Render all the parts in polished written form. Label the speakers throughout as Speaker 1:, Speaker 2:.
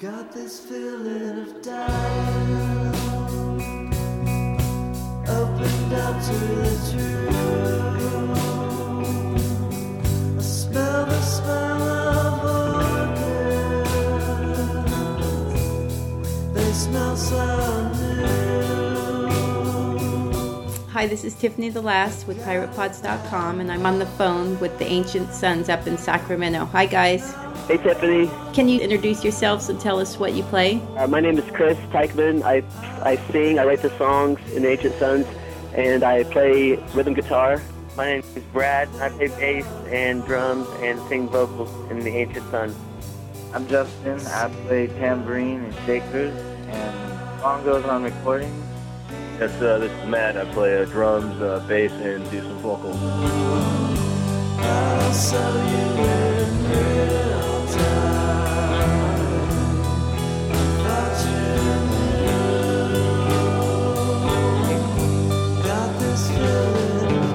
Speaker 1: Got this feeling of dying, opened up to the truth. I smell the smell of orchids, they smell so new.
Speaker 2: Hi, this is Tiffany the Last with PiratePods.com, and I'm on the phone with the Ancient Sons up in Sacramento. Hi, guys.
Speaker 3: Hey, Tiffany.
Speaker 2: Can you introduce yourselves and tell us what you play?
Speaker 3: My name is Chris Teichman. I sing, I write the songs in the Ancient Sons, and I play rhythm guitar.
Speaker 4: My name is Brad. I play bass and drums and sing vocals in the Ancient Sons.
Speaker 5: I'm Justin. I play tambourine and shakers and bongos on recordings.
Speaker 6: This is Matt. I play drums, bass, and do some vocals.
Speaker 1: I'll sell you in real time. Thought you knew. Got this feeling of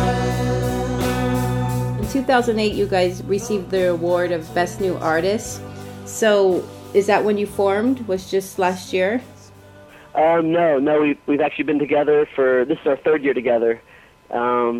Speaker 1: dying.
Speaker 2: In 2008, you guys received the award of Best New Artist. So, is that when you formed? Was just last year?
Speaker 3: No, we've actually been together this is our third year together. We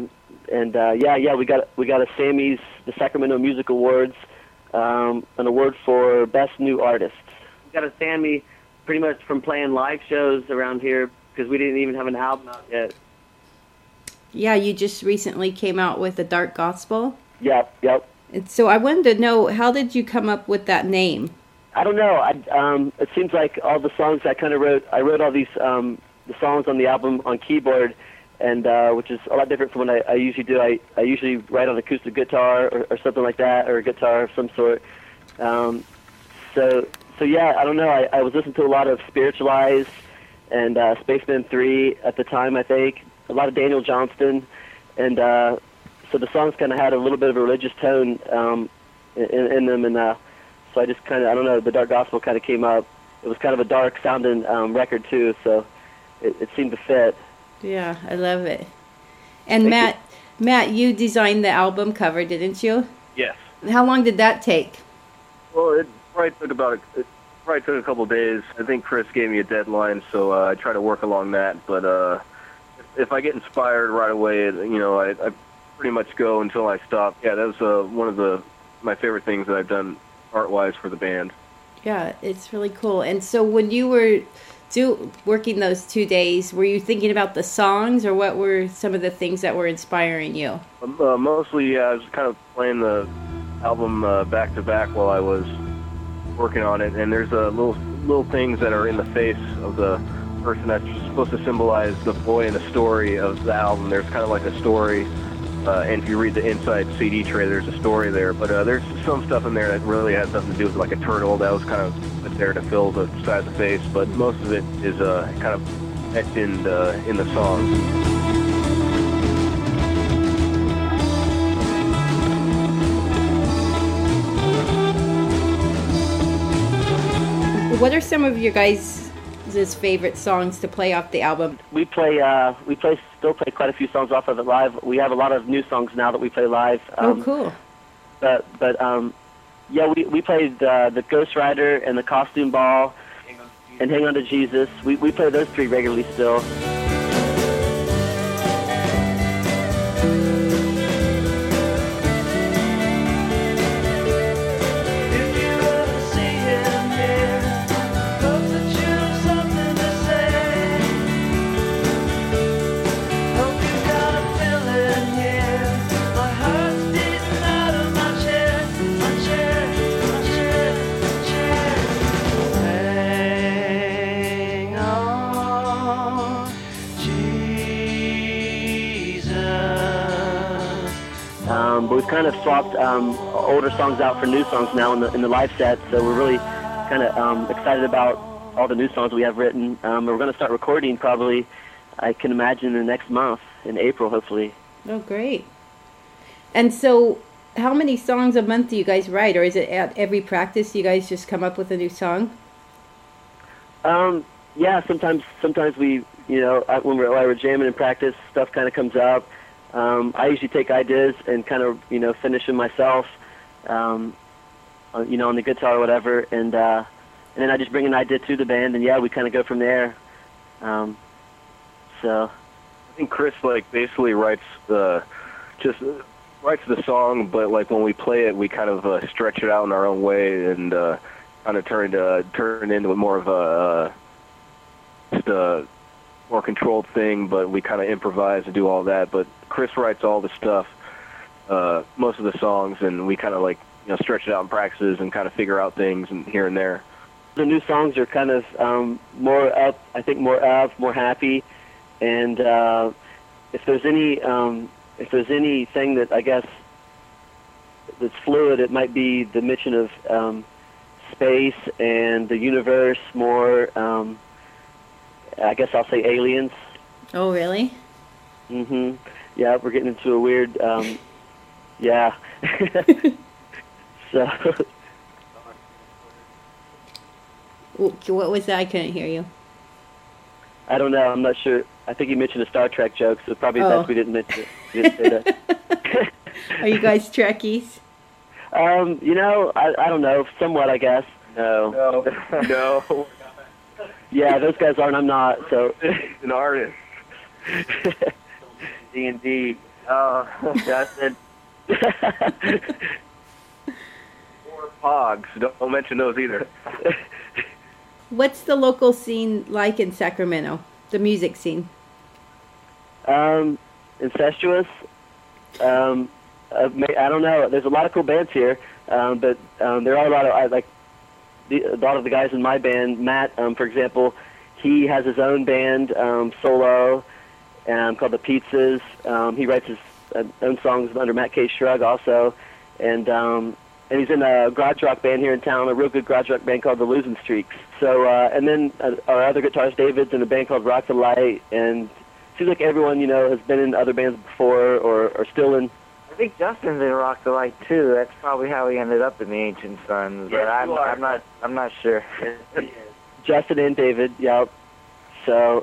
Speaker 3: got a Sammy's, the Sacramento Music Awards, an award for Best New Artist.
Speaker 4: We got a Sammy pretty much from playing live shows around here because we didn't even have an album out yet.
Speaker 2: Yeah, you just recently came out with the Dark Gospel.
Speaker 3: Yep.
Speaker 2: And so I wanted to know, how did you come up with that name?
Speaker 3: I don't know. It seems like all the songs I wrote all these the songs on the album on keyboard, and which is a lot different from what I usually do. I usually write on acoustic guitar or something like that, or a guitar of some sort. So yeah, I don't know. I was listening to a lot of Spiritualize and Spaceman 3 at the time, I think. A lot of Daniel Johnston, and so the songs kind of had a little bit of a religious tone in them, and so I just kind of, I don't know, the Dark Gospel kind of came up. It was kind of a dark sounding record too, so it seemed to fit.
Speaker 2: Yeah, I love it. And Matt, you designed the album cover, didn't you?
Speaker 6: Yes.
Speaker 2: How long did that take?
Speaker 6: Well, it probably took a couple of days. I think Chris gave me a deadline, so I try to work along that. But if I get inspired right away, I pretty much go until I stop. Yeah, that was one of my favorite things that I've done art-wise for the band.
Speaker 2: Yeah, it's really cool. And so when you were working those 2 days, were you thinking about the songs, or what were some of the things that were inspiring you?
Speaker 6: Mostly, I was kind of playing the album back to back while I was working on it, and there's little things that are in the face of the person that's supposed to symbolize the boy in the story of the album. There's kind of like a story, and if you read the inside CD tray, there's a story there, but there's some stuff in there that really has nothing to do with like a turtle that was kind of put there to fill the side of the face, but most of it is kind of etched in the songs.
Speaker 2: What are some of your guys' favorite songs to play off the album?
Speaker 3: We still play quite a few songs off of it live. We have a lot of new songs now that we play live.
Speaker 2: Oh, cool.
Speaker 3: We played the Ghost Rider and the Costume Ball and Hang On to Jesus. We play those three regularly still. But we've kind of swapped older songs out for new songs now in the live set, so we're really kind of excited about all the new songs we have written. We're going to start recording probably, I can imagine, in the next month, in April, hopefully.
Speaker 2: Oh, great. And so how many songs a month do you guys write, or is it at every practice you guys just come up with a new song?
Speaker 3: Yeah, sometimes we, when we're jamming in practice, stuff kind of comes up. I usually take ideas and kind of, finish them myself, on the guitar or whatever. And then I just bring an idea to the band, and yeah, we kind of go from there. So
Speaker 6: I think Chris like basically writes the song, but like when we play it, we kind of stretch it out in our own way and kind of turn it into more of a just a more controlled thing. But we kind of improvise and do all that. But Chris writes all the stuff, most of the songs, and we kind of like stretch it out in practices and kind of figure out things and here and there.
Speaker 3: The new songs are kind of more up, I think more up, more happy, and if there's anything that I guess that's fluid, it might be the mention of space and the universe more. I guess I'll say aliens.
Speaker 2: Oh, really?
Speaker 3: Mm-hmm. Yeah, we're getting into a weird. Yeah. So.
Speaker 2: What was that? I couldn't hear you.
Speaker 3: I don't know. I'm not sure. I think you mentioned a Star Trek joke, so probably best we didn't mention it. We didn't say that.
Speaker 2: Are you guys Trekkies?
Speaker 3: I don't know. Somewhat, I guess.
Speaker 6: No. No.
Speaker 3: Yeah, those guys aren't. I'm not. So.
Speaker 6: An artist.
Speaker 5: D&D. Oh, Justin.
Speaker 6: Or Pogs. Don't mention those either.
Speaker 2: What's the scene like in Sacramento? The music scene?
Speaker 3: Incestuous. I don't know. There's a lot of cool bands here, but there are a lot of a lot of the guys in my band. Matt, for example, he has his own band solo, called the Pizzas. He writes his own songs under Matt K. Shrug also, and he's in a garage rock band here in town, a real good garage rock band called the Losing Streaks. So, and then our other guitarist David's in a band called Rock the Light, and it seems like everyone has been in other bands before or still in.
Speaker 5: I think Justin's in Rock the Light too. That's probably how he ended up in the Ancient Sons. But I'm not sure.
Speaker 3: Justin and David, yeah. So,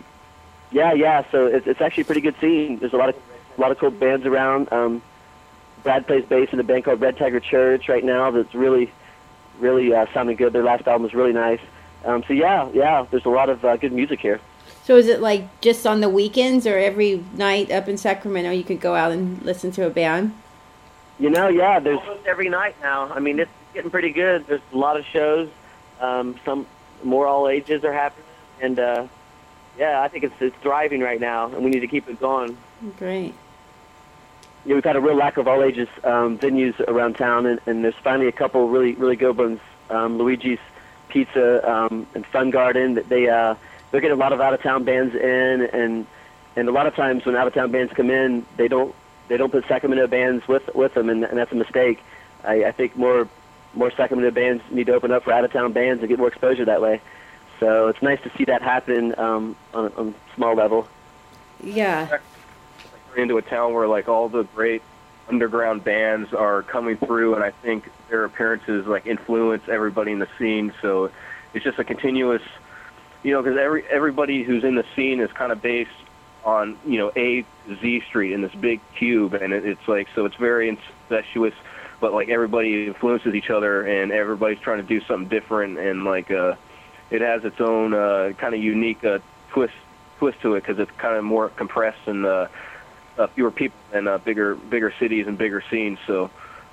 Speaker 3: yeah. So it's actually a pretty good scene. There's a lot of cool bands around. Brad plays bass in a band called Red Tiger Church right now. That's really sounding good. Their last album was really nice. So yeah. There's a lot of good music here.
Speaker 2: So is it like just on the weekends or every night up in Sacramento you could go out and listen to a band?
Speaker 3: Yeah. There's
Speaker 4: Almost every night now. I mean, it's getting pretty good. There's a lot of shows. Some more all ages are happening, and yeah, I think it's thriving right now, and we need to keep it going.
Speaker 2: Great.
Speaker 3: Yeah, we've had a real lack of all ages venues around town, and there's finally a couple really good ones. Luigi's Pizza and Fun Garden. They're getting a lot of out of town bands in, and a lot of times when out of town bands come in, they don't put Sacramento bands with them, and that's a mistake. I think more Sacramento bands need to open up for out of town bands and get more exposure that way. So it's nice to see that happen on a small level.
Speaker 2: Yeah.
Speaker 6: Into a town where like all the great underground bands are coming through, and I think their appearances like influence everybody in the scene. So it's just a continuous, because everybody who's in the scene is kind of based on A to Z Street in this big cube, and it's like, so it's very incestuous, but like everybody influences each other, and everybody's trying to do something different, and like it has its own kind of unique twist to it, because it's kind of more compressed and fewer people and bigger cities and bigger scenes. So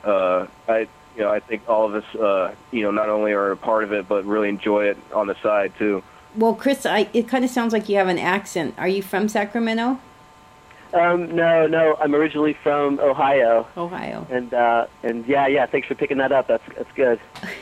Speaker 6: I think all of us not only are a part of it, but really enjoy it on the side too.
Speaker 2: Well, Chris, it kind of sounds like you have an accent. Are you from Sacramento?
Speaker 3: No, I'm originally from Ohio.
Speaker 2: Ohio.
Speaker 3: And yeah, thanks for picking that up. That's good.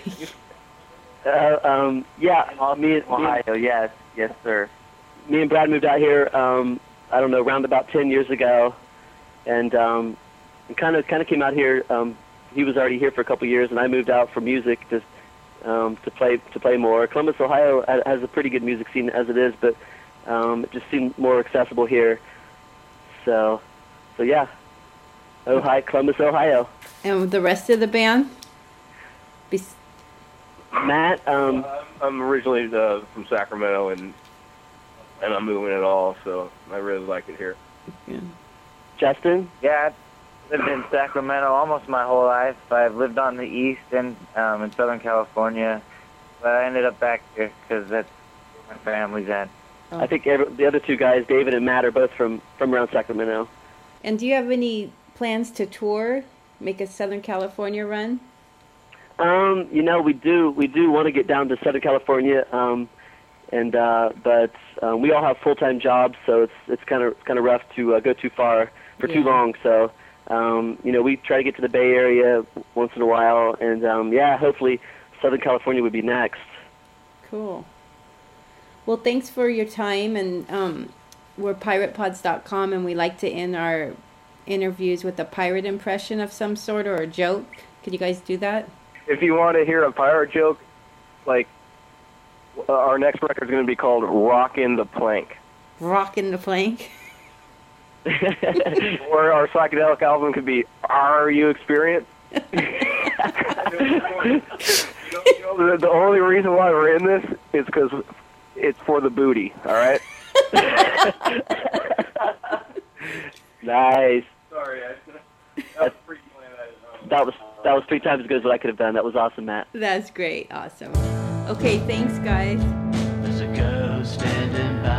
Speaker 3: Yeah, me and
Speaker 5: Ohio, yes, sir.
Speaker 3: Me and Brad moved out here. I don't know, around about 10 years ago, and kind of came out here. He was already here for a couple of years, and I moved out for music just to play more. Columbus, Ohio has a pretty good music scene as it is, but it just seemed more accessible here. So yeah, Columbus, Ohio.
Speaker 2: And the rest of the band?
Speaker 3: Matt,
Speaker 6: I'm originally from Sacramento, and I'm moving it all, so I really like it here.
Speaker 2: Yeah.
Speaker 3: Justin?
Speaker 5: Yeah, I've lived in Sacramento almost my whole life. I've lived on the east and in Southern California, but I ended up back here because that's where my family's at.
Speaker 3: I think the other two guys, David and Matt, are both from around Sacramento.
Speaker 2: And do you have any plans to tour, make a Southern California run?
Speaker 3: We do want to get down to Southern California, but we all have full-time jobs, so it's kind of rough to go too far for too long. So, we try to get to the Bay Area once in a while, and hopefully Southern California would be next.
Speaker 2: Cool. Well, thanks for your time, and we're piratepods.com, and we like to end our interviews with a pirate impression of some sort or a joke. Could you guys do that?
Speaker 6: If you want to hear a pirate joke, like our next record is going to be called Rockin' the Plank.
Speaker 2: Rockin' the Plank.
Speaker 6: Or our psychedelic album could be Are You Experienced? The only reason why we're in this is because it's for the booty, all right?
Speaker 3: Nice.
Speaker 6: Sorry, that's pretty
Speaker 3: That was 3 times as good as what I could have done. That was awesome, Matt.
Speaker 2: That's great. Awesome. Okay, thanks, guys.
Speaker 1: There's a ghost standing by.